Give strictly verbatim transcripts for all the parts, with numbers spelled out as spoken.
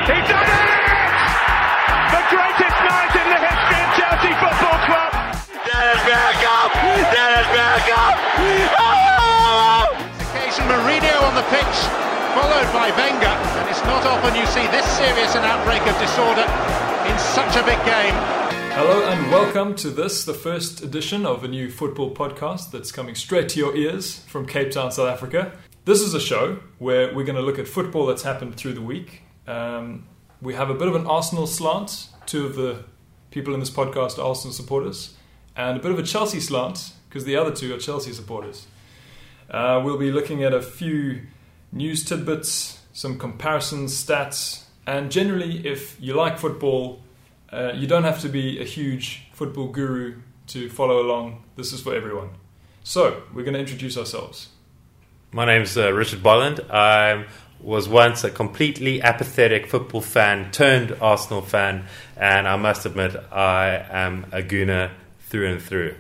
He done it! The greatest night in the history of Chelsea Football Club. Dennis Bergkamp! Dennis Bergkamp! Oh! Occasion Mourinho on the pitch, followed by Wenger, and it's not often you see this serious an outbreak of disorder in such a big game. Hello and welcome to this, the first edition of a new football podcast that's coming straight to your ears from Cape Town, South Africa. This is a show where we're going to look at football that's happened through the week. Um, we have a bit of an Arsenal slant. Two of the people in this podcast are Arsenal supporters. And a bit of a Chelsea slant, because the other two are Chelsea supporters. Uh, we'll be looking at a few news tidbits, some comparisons, stats, and generally, if you like football, uh, you don't have to be a huge football guru to follow along. This is for everyone. So, we're going to introduce ourselves. My name's uh, Richard Bolland. I was once a completely apathetic football fan turned Arsenal fan, and I must admit I am a Gooner through and through.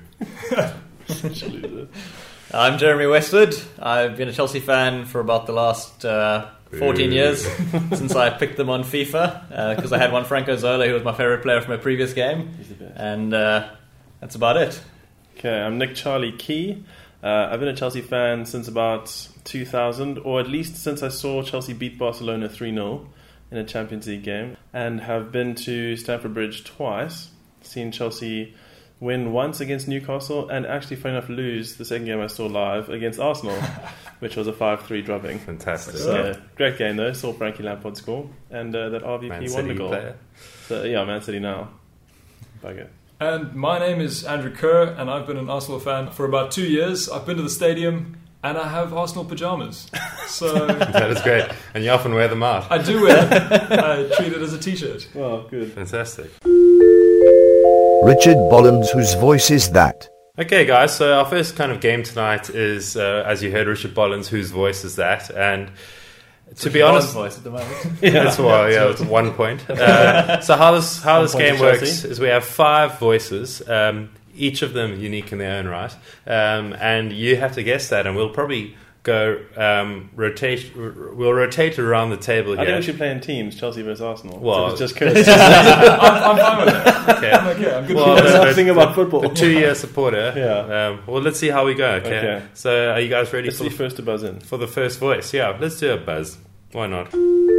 I'm Jeremy Westwood. I've been a Chelsea fan for about the last uh, fourteen years since I picked them on FIFA because uh, I had one Franco Zola who was my favourite player from a previous game. He's the best. And uh, that's about it. Okay, I'm Nick Charlie Key. Uh, I've been a Chelsea fan since about two thousand, or at least since I saw Chelsea beat Barcelona three nil in a Champions League game, and have been to Stamford Bridge twice, seen Chelsea win once against Newcastle, and actually, funny enough, lose the second game I saw live against Arsenal, which was a five three drubbing. Fantastic. So, great game though, saw Frankie Lampard score, and uh, that R V P Man won the City goal. player. So, yeah, Man City now. Bugger. And my name is Andrew Kerr, and I've been an Arsenal fan for about two years. I've been to the stadium, and I have Arsenal pyjamas. So That is great. And you often wear them out. I do wear it. I treat it as a t-shirt. Well, good. Fantastic. Richard Bolland, whose voice is that? Okay, guys, so our first kind of game tonight is, uh, as you heard, Richard Bolland's Whose Voice Is That? And to be honest, voice at the moment. yeah, that's why, yeah, it's one point. Uh, so how this how this point game to works Chelsea. is we have five voices, um, each of them unique in their own right, um, and you have to guess that, and we'll probably go um, rotate. We'll rotate around the table I think here. we should play in teams, Chelsea versus Arsenal. Well- So it's just courtesy. I'm, I'm fine with that. Okay. I'm okay. I'm good Well, with the- that. the- Nothing about football. The two-year supporter. Yeah. Um, well, let's see how we go. Okay. Okay. So, are you guys ready It's for the the, first to buzz in. for the first voice? Yeah. Let's do a buzz. Why not?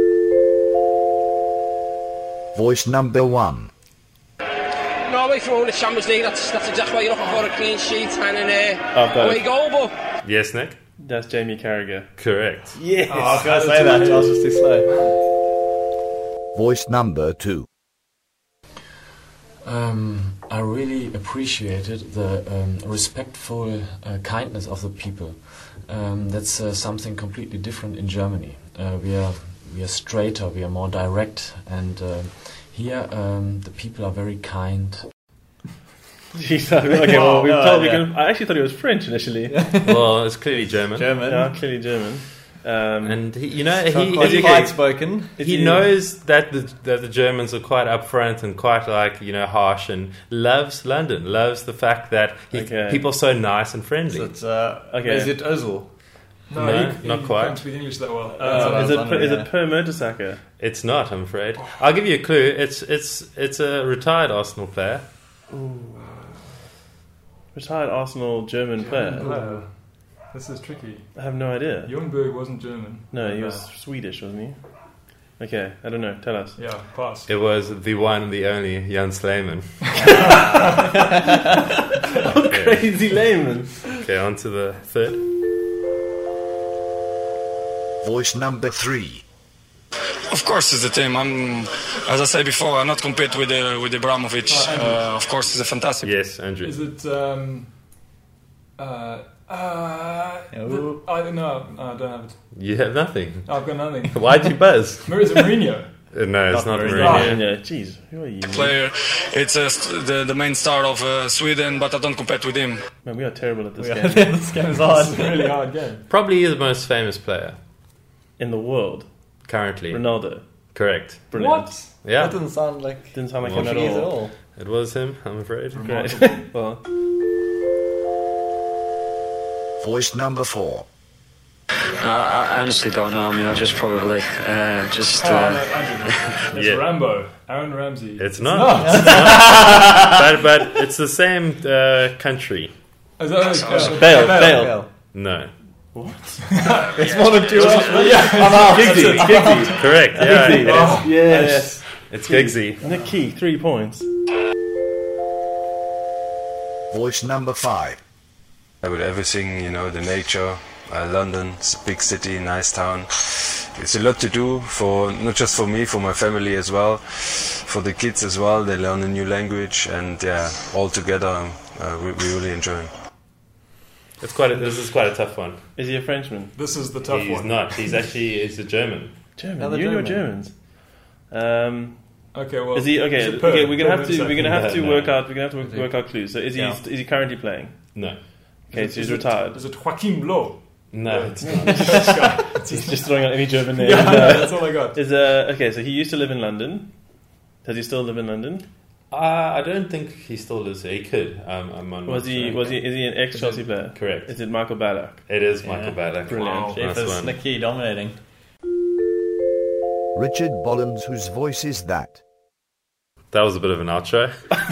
Voice number one. Norway through the Champions League, that's, that's exactly what you're looking for, a clean sheet and an uh, I've got away it. goal, but Yes, Nick. That's Jamie Carragher. Correct. Yes. Oh, I was going to say that. I was just too slow. Voice number two. Um, I really appreciated the um, respectful uh, kindness of the people. Um, that's uh, something completely different in Germany. Uh, we are we are straighter, we are more direct, and uh, here um, the people are very kind. Jeez, okay, well, we No, told we yeah. can, I actually thought it was French initially. Well, it's clearly German. German. Yeah, clearly German. Um, And he, you know, Not he quite he, quiet spoken. if he you- knows that the that the Germans are quite upfront and quite like you know harsh, and loves London, loves the fact that he, Okay. people are so nice and friendly. So it's, uh, Okay. Is it Ozil? No, No, he, not he quite. can't speak English that well. That's what I Uh, was is it wondering, is yeah. it Per Mertesacker? It's not, I'm afraid. I'll give you a clue. It's it's it's a retired Arsenal player. Retired Arsenal German player. No, this is tricky. I have no idea. Ljungberg wasn't German. No, he was Swedish, wasn't he? Okay, I don't know. Tell us. Yeah, pass. It was the one, the only Jan Sleiman. Crazy layman. Okay, on to the third. Voice number three. of course it's the team. I'm, as I said before, I'm not compete with uh, with Abramovich. Uh, of course, it's a fantastic. Yes, Andrew. Is it? Um, uh, uh, the, I don't know. I don't have it. You have nothing. I've got nothing. Why'd you buzz? Is it Mourinho? Uh, no, it's not, Not Mourinho. Mourinho. Jeez, who are you? Player, it's uh, st- the the main star of uh, Sweden, but I don't compete with him. Man, we are terrible at this We game. are- this game is hard. It's a really hard game. Probably the most famous player In the world, currently. Ronaldo. Correct. Brilliant. What? Yeah, That doesn't sound like Didn't sound like Well, him at Portuguese at all. all. it was him, I'm afraid. Great. well, Voice number four. I, I honestly don't know. I mean, I just probably uh, just uh, It's Yeah. Rambo, Aaron Ramsey. It's not. It's not. but, but it's the same uh, country. Is that uh, Bale, Bale. No. It's more than two options. I'm out. Giggsy, Giggsy. Correct. Yeah. Giggsy. Oh, Yes. It's Giggsy. Nick Key, three points. Voice number five. With everything, you know, the nature, uh, London, it's a big city, nice town. It's a lot to do for, not just for me, for my family as well, for the kids as well. They learn a new language, and yeah, all together, uh, we, we really enjoy it. It's quite. A, this is quite a tough one. Is he a Frenchman? This is the tough He's one. not. He's actually. He's a German. German. Another You and your German. Germans. Um, Okay, well, is he okay? is it per- Okay, we're gonna per have to. second? We're gonna have to No, work no. out. We're gonna have to work, work out clues. So is he? Yeah. Is he currently playing? No. Okay, so he's Is it- retired. Is it Joachim Low? No. It's not. He's just throwing out any German name. Yeah, Uh, that's all I got. Is uh okay? So he used to live in London. Does he still live in London? Uh, I don't think he still lives there. He could. Um, I'm on. Was he? Was he? Is he an ex Chelsea player? Correct. Is it Michael Ballack? It is Yeah. Michael Ballack. Brilliant. Wow. Nice Jeff is one. Nick Key dominating. Richard Bollins, whose voice is that? That was a bit of an outro.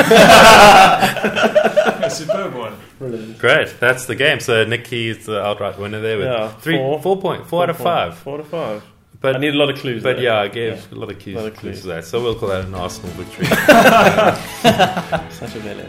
A superb one. Brilliant. Great. That's the game. So Nick Key is the outright winner there with Yeah, three, four. four point, four out of Four- five. Four out of five. But I need a lot of clues. But there. yeah, I gave Yeah. a lot of clues, A lot of clues clues. to that. So we'll call that an Arsenal victory. Such a villain.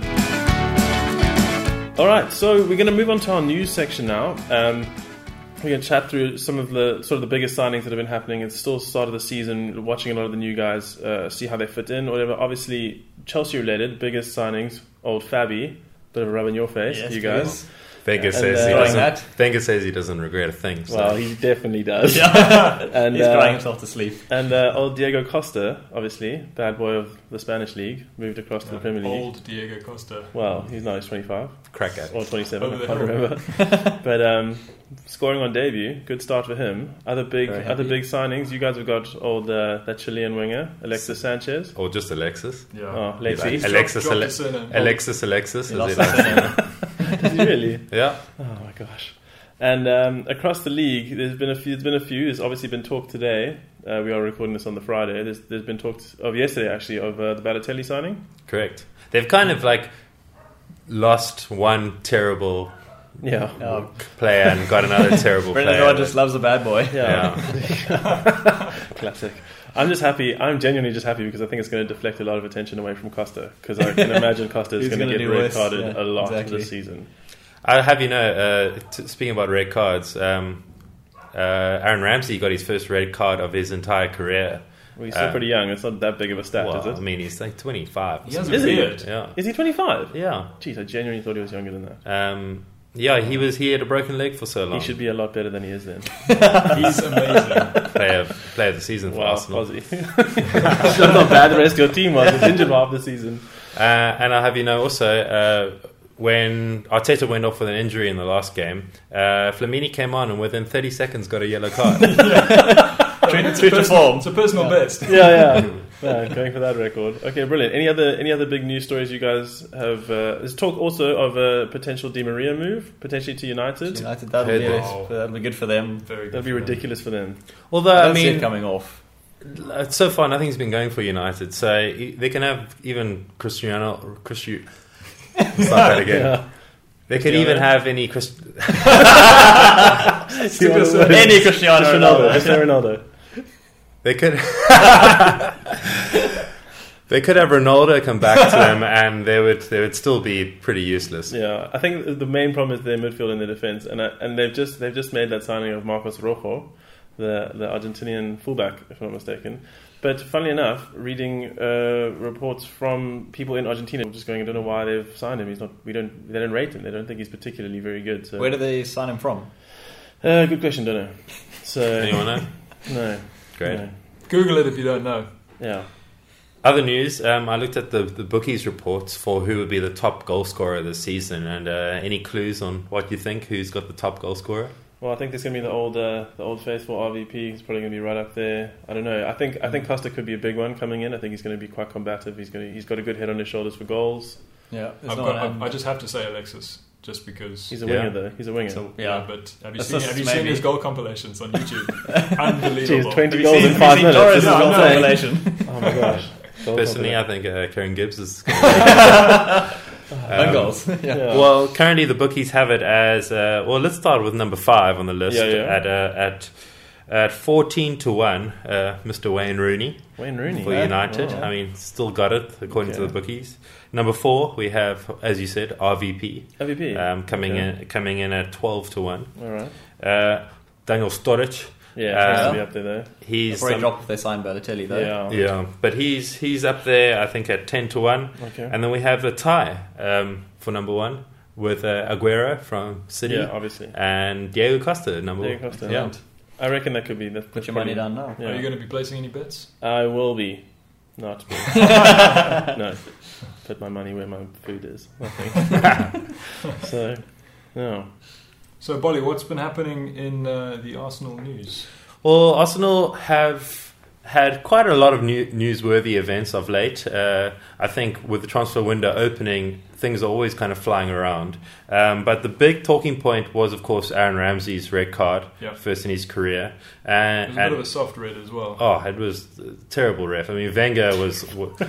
All right, so we're going to move on to our news section now. Um, we're going to chat through some of the sort of the biggest signings that have been happening. It's still start of the season. Watching a lot of the new guys, uh, see how they fit in, or whatever. Obviously, Chelsea related, biggest signings. Old Fabby, bit of a rub in your face, Yes, you guys. please. Wenger And, says uh, he Doing doesn't. that. Wenger says he doesn't regret a thing. So. Well, he definitely does. Yeah. And, He's uh, crying himself to sleep. And uh, old Diego Costa, obviously, bad boy of the Spanish league, moved across to the Premier League. Old Diego Costa. Well, he's now he's twenty-five. Crack at Or it. twenty-seven, Over I the can't hill. remember. But um, scoring on debut, good start for him. Other big Very other happy. big signings. You guys have got old uh, that Chilean winger, Alexis Sanchez. Or just Alexis. Yeah. Oh, late Like fees. Alexis, Dropped Ale- his surname. Alexis, Alexis. He as lost he his likes. surname. Does he really? Yeah. Oh my gosh. And um, across the league, there's been a few. There's been a few. There's obviously been talk today. Uh, we are recording this on the Friday. There's there's been talk of yesterday actually of uh, the Balotelli signing. Correct. They've kind of like lost one terrible Yeah. Oh, player and got another terrible Brendan player. Rodgers loves a bad boy. Yeah. Yeah. Classic. I'm just happy. I'm genuinely just happy because I think it's going to deflect a lot of attention away from Costa. Because I can imagine Costa is He's going to gonna get do red worse, carded yeah, a lot exactly. this season. I'll have you know, uh, t- speaking about red cards, um, uh, Aaron Ramsey got his first red card of his entire career. Well, he's still Uh, pretty young. It's not that big of a stat, Well, is it? I mean, he's like twenty-five. or He has something. a Is he? beard. Yeah. Is he twenty-five? Yeah. Jeez, I genuinely thought he was younger than that. Um, yeah, he was. He had a broken leg for so long. He should be a lot better than he is then. He's amazing. player player of the season for Wow, Arsenal. Aussie. That's not bad. The rest of your team was. It's injured half the season. Uh, and I'll have you know also, uh, when Arteta went off with an injury in the last game, uh, Flamini came on and within thirty seconds got a yellow card. It's a True to personal, form. it's a personal best. Yeah, yeah. Yeah, going for that record. Okay, brilliant. Any other any other big news stories you guys have? Uh, there's talk also of a potential Di Maria move, potentially to United. United, that'll Heard be, that. that'll be good for them. Very good. That'd be for them. ridiculous for them. Although I I, don't see it mean, coming off. uh, so far nothing's been going for United, so e- they can have even Cristiano. Cristiano. Start that again. Yeah. They could Cristiano. even have any. Christ- Any Cristiano Ronaldo. Ronaldo. Cristiano Ronaldo. They could. They could have Ronaldo come back to them, and they would they would still be pretty useless. Yeah, I think the main problem is their midfield and their defense, and uh, and they've just they've just made that signing of Marcos Rojo, the the Argentinian fullback, if I'm not mistaken. But funnily enough, reading uh, reports from people in Argentina, just going, I don't know why they've signed him. He's not. We don't. They don't rate him. They don't think he's particularly very good. So. Where did they sign him from? Uh, good question. Don't know. So Anyone know? no. Great. No. Google it if you don't know. Yeah. Other news, um, I looked at the, the bookies reports for who would be the top goal scorer this season, and uh, any clues on what you think, who's got the top goal scorer? Well, I think there's going to be the old, uh, the old faithful R V P. He's probably going to be right up there. I don't know. I think I think Costa could be a big one coming in. I think he's going to be quite combative. He's going to, he's got a good head on his shoulders for goals. Yeah, I've got, I, I just have to say Alexis. just because He's a Yeah. winger, though. He's a winger. So, yeah. yeah. But have you Assists seen have you seen maybe. his goal compilations on YouTube? Unbelievable. Jeez, twenty Have you goals seen- in five have you seen minutes. This is Torres' goal what I'm saying. compilation? Oh my gosh. Goal Personally, I compilation. think uh, Karen Gibbs is. Own goals. yeah. Yeah. Well, currently the bookies have it as uh, well. Let's start with number five on the list Yeah, yeah. at uh, at at fourteen to one. Uh, Mister Wayne Rooney Wayne Rooney. for Yeah. United. Oh. I mean, still got it according to Okay. the bookies. Number four, we have, as you said, R V P M V P. um, coming Okay. in coming in at twelve to one. All right. Uh, Daniel Sturridge. Yeah, Uh, he's to be up there though. He's Probably um, drop if they sign Balotelli though. Yeah. yeah, but he's he's up there. I think at ten to one. Okay. And then we have a tie um, for number one with uh, Aguero from City. Yeah, obviously. And Diego Costa, number Diego Costa, Yeah. I reckon that could be the. Put your money down now. Yeah. Are you going to be placing any bets? I will be. Not me. No. Put my money where my food is. I think. So, no. So, Bolly, what's been happening in uh, the Arsenal news? Well, Arsenal have had quite a lot of new, newsworthy events of late. Uh, I think with the transfer window opening, things are always kind of flying around. Um, but the big talking point was, of course, Aaron Ramsey's red card, Yeah. first in his career. It And, was a bit of a soft red as well. oh, it was a terrible ref. I mean, Wenger was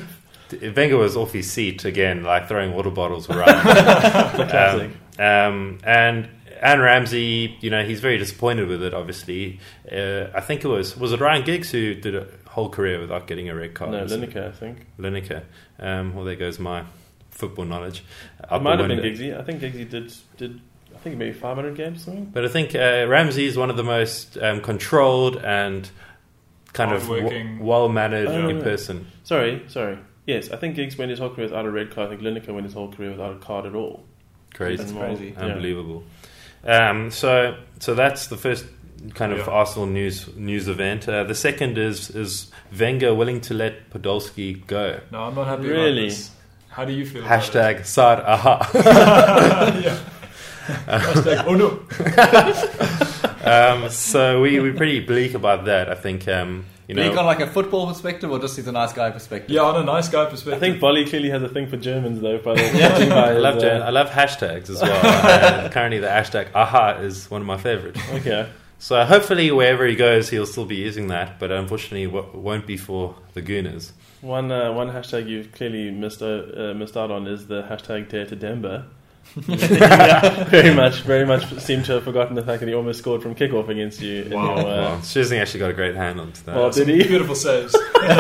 Wenger was off his seat again, like throwing water bottles around. Classic. um, um, and Aaron Ramsey, you know, he's very disappointed with it. Obviously, uh, I think it was was it Ryan Giggs who did a whole career without getting a red card. No, wasn't it? Lineker, I think. Lineker. Um, well, there goes my football knowledge. It Out might the have been window. Giggsy. I think Giggsy did did I think maybe five hundred games or something. But I think uh, Ramsey is one of the most um, controlled and kind of Hardworking. w- well-mannered Oh, in yeah. person. Sorry, sorry. Yes, I think Giggs went his whole career without a red card. I think Lineker went his whole career without a card at all. Crazy. That's crazy. Yeah. Unbelievable. Um, so, so that's the first kind of Yeah. Arsenal news news event. Uh, the second is is Wenger willing to let Podolski go. No, I'm not happy Really? about this. How do you feel Hashtag Sad Aha. about it? Yeah. Hashtag, oh no. um, so we we're pretty bleak about that. I think um, you know. Bleak on like a football perspective or just he's a nice guy perspective? Yeah, on a nice guy I perspective. think Bolly clearly has a thing for Germans though. By the I by his, love uh, Jan- I love hashtags as well. And currently, the hashtag Aha is one of my favorites. Okay. So hopefully, wherever he goes, he'll still be using that. But unfortunately, it w- won't be for the Gooners. One uh, one hashtag you've clearly missed uh, uh, missed out on is the hashtag Dare to Demba. Very much, very much seem to have forgotten the fact that he almost scored from kickoff against you. In Wow. your, uh, Well, Shizney actually got a great hand on to that. Well, Some did he? beautiful saves.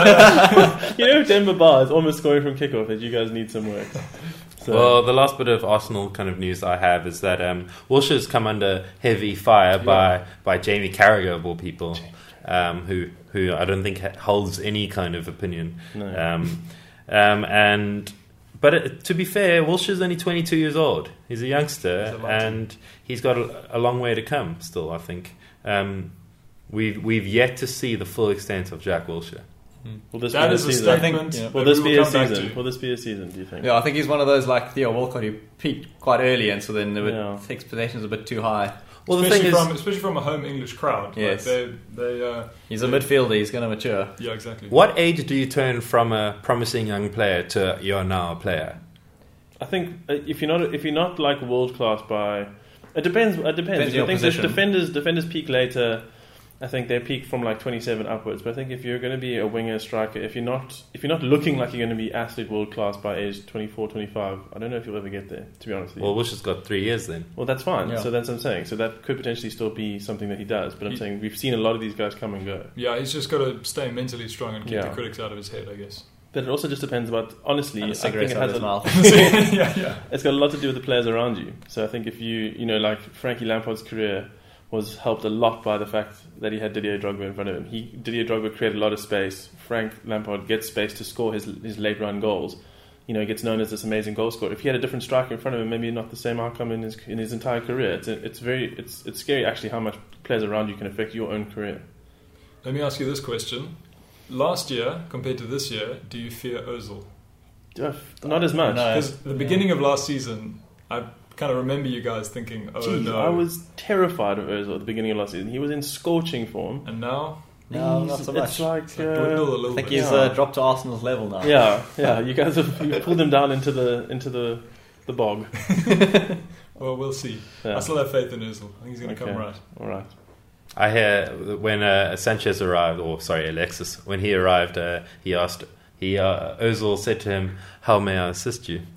You know, Demba Ba is almost scoring from kickoff. That you guys need some work. So, Well, the last bit of Arsenal kind of news I have is that um, Wilshire's come under heavy fire by, by Jamie Carragher of all people, um, who who I don't think ha- holds any kind of opinion. No. Um, um, and but it, to be fair, Wilshire's only twenty-two years old. He's a youngster, He's a lot. and he's got a, a long way to come. Still, I think um, we've we've yet to see the full extent of Jack Wilshere. will this That be is a a season? statement. yeah. Will that this we be will a come back season? to. Will this be a season? Do you think? Yeah, I think he's one of those like Theo Walcott who peaked quite early and so then the Yeah. expectations a bit too high. Well, the especially thing is, from especially from a home English crowd. Yes. Like they they uh, He's a midfielder, he's going to mature. yeah, exactly. what age do you turn from a promising young player to you're now a player? I think uh, if you're not if you're not like world class by, it depends. It depends. Depends I your think that position. defenders defenders peak later. I think they peak from like twenty-seven upwards. But I think if you're going to be a winger striker, if you're not if you're not looking like you're going to be absolute world class by age twenty-four, twenty-five, I don't know if you'll ever get there. To be honest with you. Well, Wilshire's got three years then. Well, that's fine. Yeah. So that's what I'm saying. So that could potentially still be something that he does. But I'm He- saying we've seen a lot of these guys come and go. Yeah, he's just got to stay mentally strong and keep Yeah. the critics out of his head, I guess. But it also just depends about honestly. And I a think cigarette it out has of his a, mouth. yeah, yeah. it's got a lot to do with the players around you. So I think if you, you know, like Frankie Lampard's career was helped a lot by the fact that he had Didier Drogba in front of him. He Didier Drogba created a lot of space. Frank Lampard gets space to score his his late run goals. You know, he gets known as this amazing goal scorer. If he had a different striker in front of him, maybe not the same outcome in his in his entire career. It's a, it's very it's it's scary actually how much players around you can affect your own career. Let me ask you this question: last year compared to this year, do you fear Ozil? Do I f- Not as much. No. Because the beginning of last season, I kind of remember you guys thinking, "Oh Gee, no!" I was terrified of Ozil at the beginning of last season. He was in scorching form. and now No, He's- not so much. It's like it's like dwindled a uh, little I think bit. he's Yeah. uh, dropped to Arsenal's level now. yeah, yeah. You guys have you pulled him down into the into the the bog. Well, we'll see. Yeah. I still have faith in Ozil. I think he's going to Okay. come right. All right. I hear when uh, Sanchez arrived, or sorry, Alexis, when he arrived, uh, he asked, he uh, Ozil said to him, "How may I assist you?"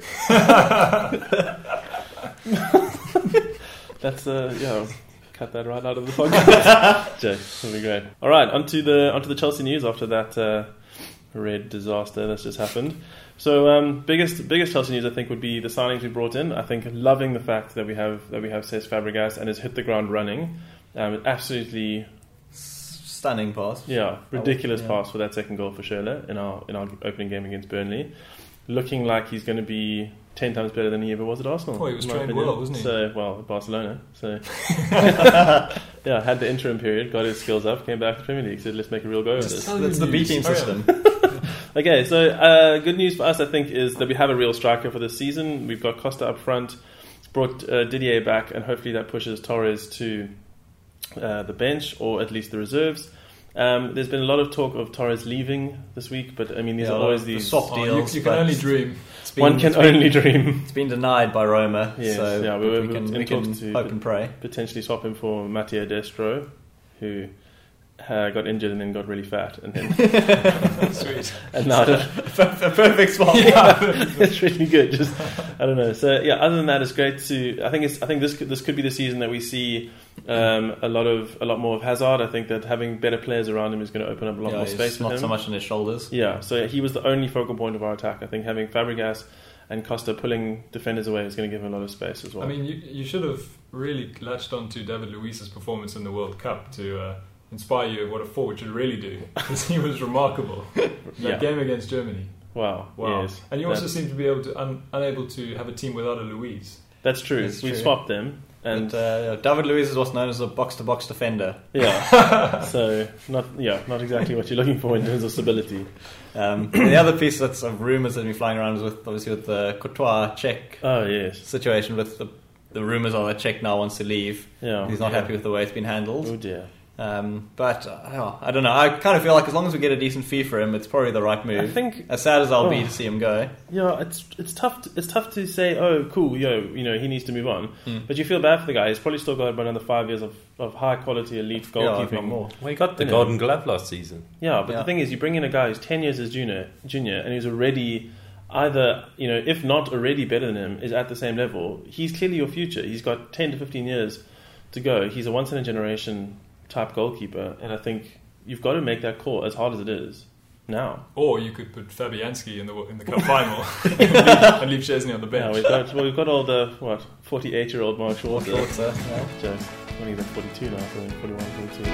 That's uh, yeah. Cut that right out of the podcast. Jake, that'll be great. All right, onto the onto the Chelsea news after that uh, red disaster that's just happened. So, um, biggest biggest Chelsea news I think would be the signings we brought in. I think loving the fact that we have that we have Cesc Fabregas and has hit the ground running. Um, absolutely stunning pass. Yeah, ridiculous yeah. pass for that second goal for Schürrle in our in our opening game against Burnley. Looking like he's going to be ten times better than he ever was at Arsenal. Oh, he was in my trained opinion. well, wasn't he? So, well, at Barcelona. So, yeah, had the interim period, got his skills up, came back to the Premier League, said, let's make a real go of this. That's the B team system. Okay, so uh, good news for us, I think, is that we have a real striker for this season. We've got Costa up front, brought uh, Didier back, and hopefully that pushes Torres to uh, the bench, or at least the reserves. Um, there's been a lot of talk of Torres leaving this week, but I mean, these Yeah, are always the these soft Oh, deals. you, you can only dream. It's been- One can it's been- only dream. It's been denied by Roma, Yes, so yeah, we, we were we can, in we can talks to hope and pray. potentially swap him for Mattia Destro, who uh, got injured and then got really fat, and then Sweet. and now a perfect swap. Yeah, it's really good. Just I don't know. So yeah, other than that, it's great to. I think it's. I think this could, this could be the season that we see um, a lot of a lot more of Hazard. I think that having better players around him is going to open up a lot Yeah, more he's space for not him. so much on his shoulders. Yeah, so he was the only focal point of our attack. I think having Fabregas and Costa pulling defenders away is going to give him a lot of space as well. I mean, you, you should have really latched on to David Luiz's performance in the World Cup to uh, inspire you of what a forward should really do, because he was remarkable. That Yeah. game against Germany. wow, Wow. yes, And you also That's- seem to be able to un, unable to have a team without a Luiz. that's true. That's We've true. swapped them, and And uh, David Luiz is what's known as a box-to-box defender. yeah, so not yeah, not exactly what you're looking for in terms of stability. Um, the other piece that's of rumours that have been flying around is with obviously with the Courtois Czech Oh yes, situation. With the the rumours are that Czech now wants to leave. yeah. He's not yeah. happy with the way it's been handled. Oh dear. Um, but uh, I don't know. I kind of feel like as long as we get a decent fee for him, it's probably the right move. I think as sad as I'll be Oh. to see him go. Yeah, it's it's tough. To, it's tough to say. Oh, cool. Yo, you know, he needs to move on. Mm. But you feel bad for the guy. He's probably still got about another five years of, of high quality elite Yeah, if not goalkeeping. more. Well, he got the Yeah. Golden Glove last season. Yeah, but Yeah. the thing is, you bring in a guy who's ten years as junior, junior, and who's already either, you know, if not already better than him, is at the same level. He's clearly your future. He's got ten to fifteen years to go. He's a once in a generation type goalkeeper, and I think you've got to make that call as hard as it is now. Or you could put Fabianski in the in the cup final and leave Szczesny on the Yeah, bench. we've got well, we've got all the what forty-eight year old Mark Schwarzer. Schwarzer, yeah. Just, I think he's at forty-two now, so forty-one, forty-two.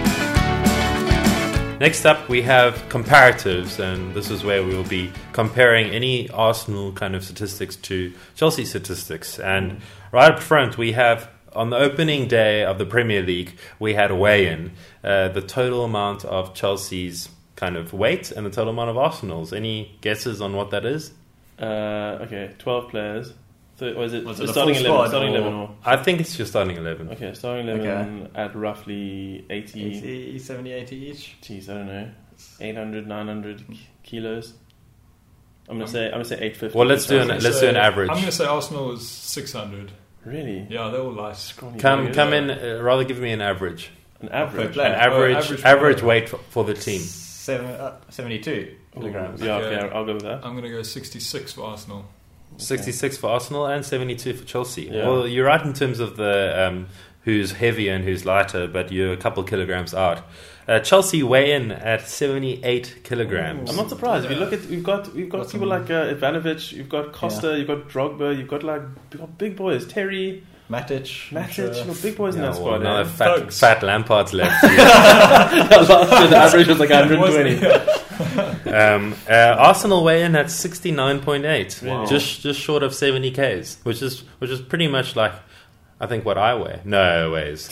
Next up, we have comparatives, and this is where we will be comparing any Arsenal kind of statistics to Chelsea statistics. And right up front, we have, on the opening day of the Premier League, we had a weigh-in, uh, the total amount of Chelsea's kind of weight and the total amount of Arsenal's. Any guesses on what that is? Uh, okay, twelve players. So, or is it, Was the it a starting full eleven? squad Starting or- eleven, or I think it's your starting eleven. okay, starting eleven at roughly eighty. eighty, seventy, eighty each. Geez, I don't know, eight hundred, nine hundred kilos. I'm gonna say I'm gonna say eight fifty. Well, let's do an I'm gonna let's say- do an average. I'm going to say Arsenal is six hundred. Really? Yeah, they're all light. Scrawny Come buggers. come in. Uh, rather, give me an average. An average. player. An Oh, average average average, player. weight for, for the team. Seven, uh, seventy-two kilograms. Yeah, okay, Okay. I'll go with that. I'm going to go sixty-six for Arsenal. sixty-six for Arsenal and seventy-two for Chelsea. Yeah. Well, you're right in terms of the um, who's heavier and who's lighter, but you're a couple kilograms out. Uh, Chelsea weigh in at seventy-eight kilograms. I'm not surprised. If you look at, we've got we've got What's people on- like uh, Ivanovic, you've got Costa, you've got Drogba, you've got like you've got big boys, Terry, Matic. Matic, you've got big boys in Yeah, that well, squad. now eh? that fat, Thugs. fat Lampard's left. Last year the average was like one hundred twenty. um, uh, Arsenal weigh in at sixty-nine point eight, Wow. just just short of seventy k's, which is which is pretty much like I think what I weigh. No ways.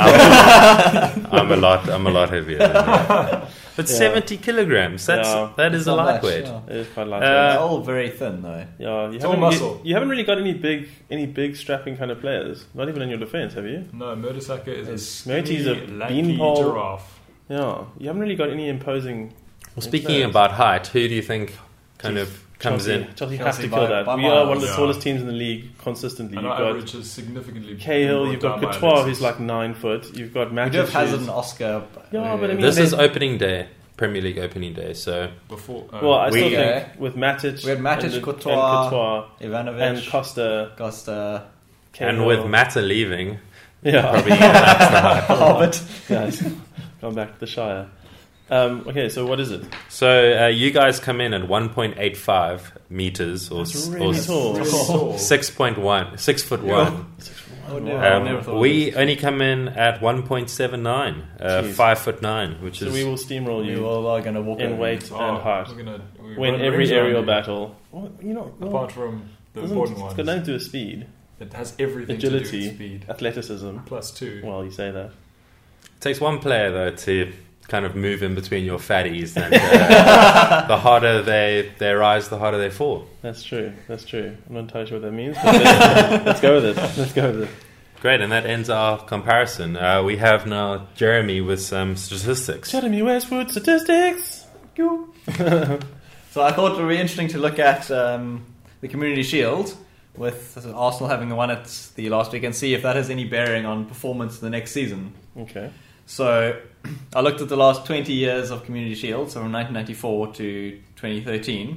I'm, I'm a lot. I'm a lot heavier. Than that. But Yeah. seventy kilograms. That's Yeah. that is It's a not much, lightweight. yeah. It is quite light. Uh, They're all very thin though. yeah, you it's all haven't, muscle. You, you haven't really got any big, any big strapping kind of players. Not even in your defense, have you? No, Mertesacker is a It's- skinny, Merte's a lanky beanpole. giraffe. Yeah, you haven't really got any imposing. Well, speaking players. about height, who do you think kind of comes Chelsea, in. Chelsea, Chelsea have to by- kill that. by We are one of miles. the Yeah. tallest teams in the league consistently. And You've our got average is significantly Cahill, brought you've got down by Courtois, Alexis. who's like nine foot. You've got We Matic. do have Hazard who's- and Oscar. Yeah, but I mean, This they- is opening day, Premier League opening day. So before. Uh, Well, I We- still Yeah. think with Matic, We had Matic, and, the- Courtois, and, Courtois, Ivanovic, and Costa, Costa, and Cahill. with Mata leaving, yeah, probably that's the hype. Hobbit. guys, gone back to the Shire. Um, okay, so what is it? So uh, you guys come in at one point eight five meters, or, That's s- really or s- tall. Really tall. six point one, six foot one. Oh, never, I never Um, thought we of it. only come in at one point seven nine, uh, Jeez. five foot nine, which So is we will steamroll We you all are going to walk in over. weight Oh, and height. We're gonna we Win run every rings around aerial you. battle. Well, you know, well, Apart from the doesn't- important it's ones, got nothing to do with speed, it has everything to do agility, with speed. athleticism. Plus two. Well, you say that. It takes one player though to kind of move in between your fatties, and uh, the harder they they rise, the harder they fall. That's true. That's true. I'm not entirely sure what that means, but let's, let's go with it. Let's go with it. Great, and that ends our comparison. Uh, we have now Jeremy with some statistics. Jeremy Westwood statistics. Go. So I thought it would be interesting to look at um, the Community Shield with Arsenal having won it the last week and see if that has any bearing on performance the next season. Okay. So I looked at the last twenty years of Community Shield, so from nineteen ninety-four to twenty thirteen.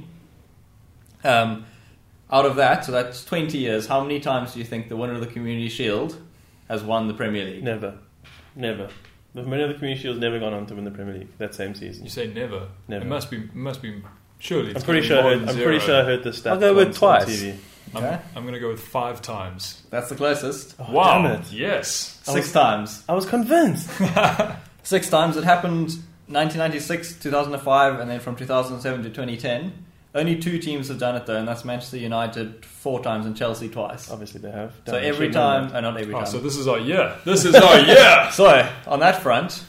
Um, out of that, so that's twenty years, how many times do you think the winner of the Community Shield has won the Premier League? Never. Never. The many of the Community Shield's never gone on to win the Premier League that same season. You say never. Never. It must be. It must be. Surely. I'm it's pretty gonna sure. I be more heard, than I'm zero. pretty sure I heard the stat. I'll go with once twice. on T V. I'm, Okay. I'm going to go with five times. That's the closest. Oh, Wow. damn it. Yes. I Six was- times. I was convinced. Six times. It happened nineteen ninety-six, two thousand five, and then from two thousand seven to twenty ten. Only two teams have done it though, and that's Manchester United four times and Chelsea twice. Obviously, they have. So Damn, I every should know time, that. uh, not every Oh, time. so this is our year. This is our year. So on that front,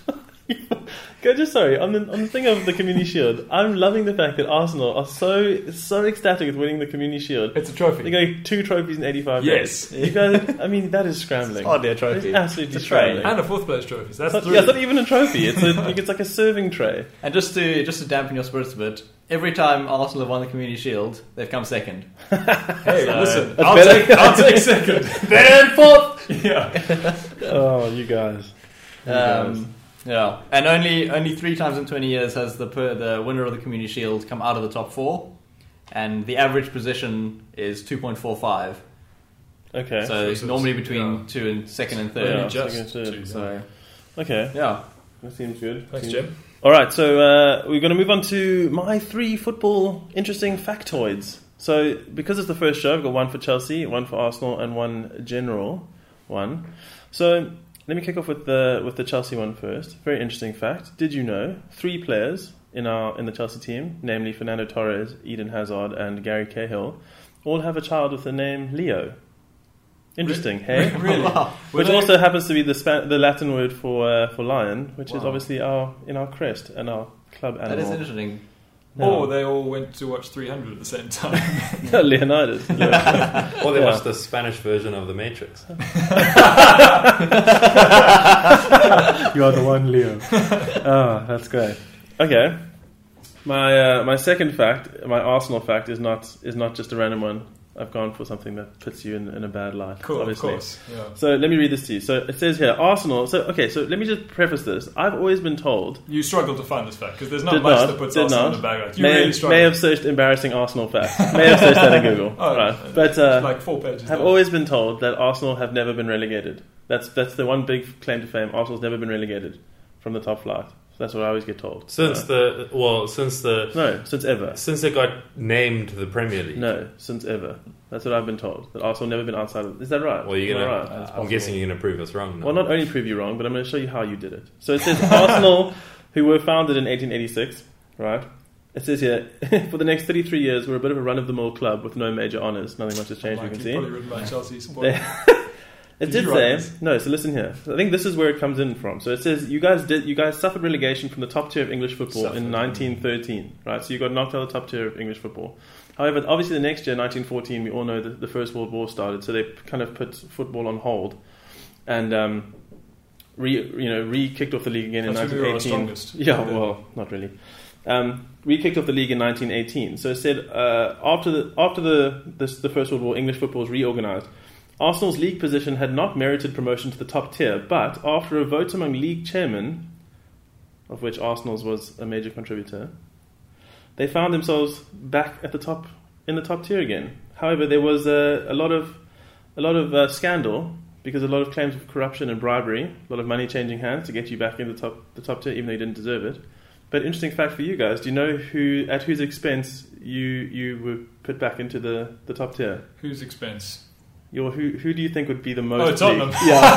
Go, just sorry on the on the thing of the Community Shield. I'm loving the fact that Arsenal are so so ecstatic with winning the Community Shield. It's a trophy. They got two trophies in eighty-five Yes. days. You guys, I mean, that is scrambling. It's hardly a trophy. It's absolutely It's a tray. scrambling. And a fourth place trophy. So that's It's not, three. yeah, it's not even a trophy. It's a, it's like a serving tray. and just to just to dampen your spirits a bit, every time Arsenal have won the Community Shield, they've come second. Hey, So- listen. That's I'll better. take, I'll take second. Then fourth. Yeah. Oh, you guys. You guys. Um, yeah, and only only three times in twenty years has the per, the winner of the Community Shield come out of the top four, and the average position is two point four five. Okay. So So it's it's- normally between yeah. two and second and Yeah, third. Only just second, third. two. So Okay. yeah, That seems good. Thanks, Seems- Jim. All right, so uh, we're going to move on to my three football interesting factoids. So, because it's the first show, I've got one for Chelsea, one for Arsenal, and one general one. So, let me kick off with the with the Chelsea one first. Very interesting fact. Did you know three players in our in the Chelsea team, namely Fernando Torres, Eden Hazard, and Gary Cahill, all have a child with the name Leo? Interesting, hey? Really? Wow. Were Which they- also happens to be the Spa- the Latin word for uh, for lion, which is Wow. obviously our in our crest and our club animal. that is interesting. Or they all went to watch three hundred at the same time. Leonidas. Or they Yeah. watched the Spanish version of The Matrix. You are the one, Leo. Ah, that's great. Okay, my uh, my second fact, my Arsenal fact, is not is not just a random one. I've gone for something that puts you in, in a bad light. Cool, obviously. of course. Yeah. So let me read this to you. So it says here, Arsenal. So okay, so let me just preface this. I've always been told. You struggle to find this fact because there's not Did much not, that puts did Arsenal not. in the bag. Like, you may, really struggle. may have searched embarrassing Arsenal facts. May have searched that in Google. Oh, right. But uh, like four pages. I've down. always been told that Arsenal have never been relegated. That's that's the one big claim to fame. Arsenal's never been relegated from the top flight. That's what I always get told. Since Uh, the well, since the no, since ever. since it got named the Premier League. No, since ever. That's what I've been told. That Arsenal never been outside of. Is that right? Well, you're Am I gonna. right? That's I'm possible. guessing you're gonna prove us wrong. Now. Well, not only prove you wrong, but I'm going to show you how you did it. So it says Arsenal, who were founded in eighteen eighty-six, right? It says here, for the next thirty-three years, we're a bit of a run-of-the-mill club with no major honours. Nothing much has changed, Like, you can you've see. probably written by Chelsea supporters. It Did did you say write this? no. So listen here. I think this is where it comes in from. So it says you guys did you guys suffered relegation from the top tier of English football Suffered. in nineteen thirteen, right? So you got knocked out of the top tier of English football. However, obviously the next year, nineteen fourteen, we all know that the First World War started, so they kind of put football on hold and um, re you know re kicked off the league again in That's when we nineteen were our eighteen. strongest. Yeah, Yeah. well, not really. Um, we kicked off the league in nineteen eighteen. So it said uh, after the after the this, the First World War, English football was reorganised. Arsenal's league position had not merited promotion to the top tier, but after a vote among league chairmen, of which Arsenal's was a major contributor, they found themselves back at the top in the top tier again. However, there was a, a lot of a lot of uh, scandal because a lot of claims of corruption and bribery, a lot of money changing hands to get you back in the top the top tier, even though you didn't deserve it. But interesting fact for you guys: do you know who at whose expense you you were put back into the, the top tier? Whose expense? Your who who do you think would be the most? Oh, Tottenham.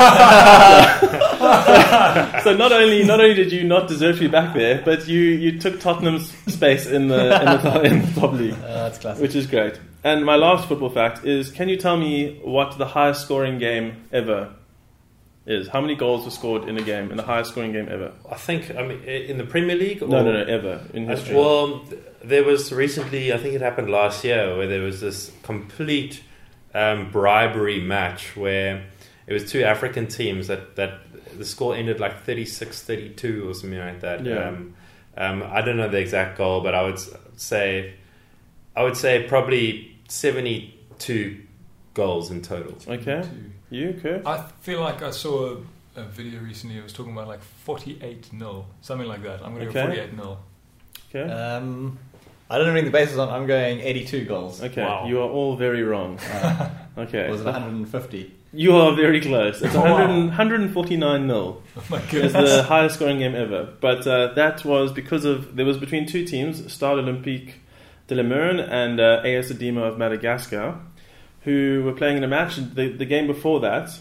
Yeah. So not only not only did you not deserve to be back there, but you, you took Tottenham's space in the in the top, in the top league. Uh, that's classic. Which is great. And my last football fact is: can you tell me what the highest scoring game ever is? How many goals were scored in a game in the highest scoring game ever? I think I mean in the Premier League. Or? No, no, no, ever in history. Well, there was recently. I think it happened last year where there was this complete. Um, bribery match where it was two African teams that, that the score ended like thirty-six thirty-two or something like that. Yeah. Um, um, I don't know the exact goal, but I would say I would say probably seventy-two goals in total. Okay, you Kurt? I feel like I saw a, a video recently. It was talking about like forty-eight nil, something like that. I'm going to Okay. go forty-eight nil. Okay. Um, I don't know the basis on. I'm going eighty-two goals. Okay, Wow. you are all very wrong. Uh, Okay. was it one hundred fifty? You are very close. It's Oh, one hundred, wow. one hundred forty-nine nil. Oh my It's goodness. the highest scoring game ever. But uh, that was because of there was between two teams, Stade Olympique de Limurne and uh, A S Adema of Madagascar, who were playing in a match. The, the game before that,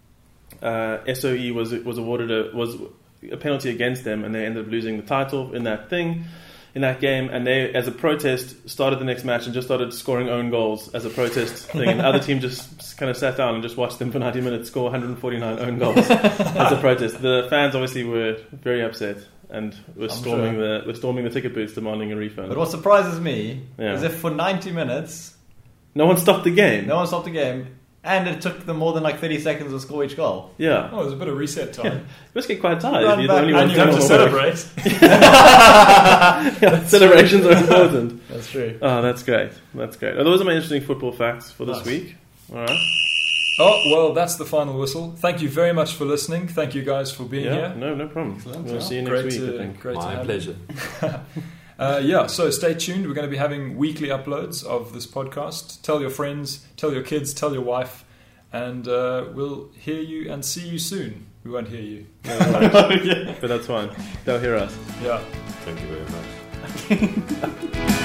uh, S O E was was awarded a was a penalty against them, and they ended up losing the title in that thing. In that game, and they, as a protest, started the next match and just started scoring own goals as a protest thing. And the other team just kind of sat down and just watched them for ninety minutes score one hundred forty-nine own goals as a protest. The fans obviously were very upset and were I'm storming sure. the were storming the ticket booths, demanding a refund. But what surprises me Yeah. is if for ninety minutes No one stopped the game. no one stopped the game, and it took them more than like thirty seconds to score each goal. Yeah, Oh, there's a bit of reset time. you must get quite tired Run if you're the back only and one And you doing have to all the work. celebrate. Yeah, celebrations are important. That's true. Oh, that's great. That's great. Oh, those are my interesting football facts for this Nice. week. All right. Oh, well, that's the final whistle. Thank you very much for listening. Thank you guys for being Yeah. here. No, no problem. Excellent. We'll Yeah. see you next Great week. to, I think. great to My have pleasure. you. Uh, yeah, so stay tuned. We're going to be having weekly uploads of this podcast. Tell your friends, tell your kids, tell your wife, and uh, we'll hear you and see you soon. We won't hear you. But that's fine. They'll hear us. Yeah. Thank you very much.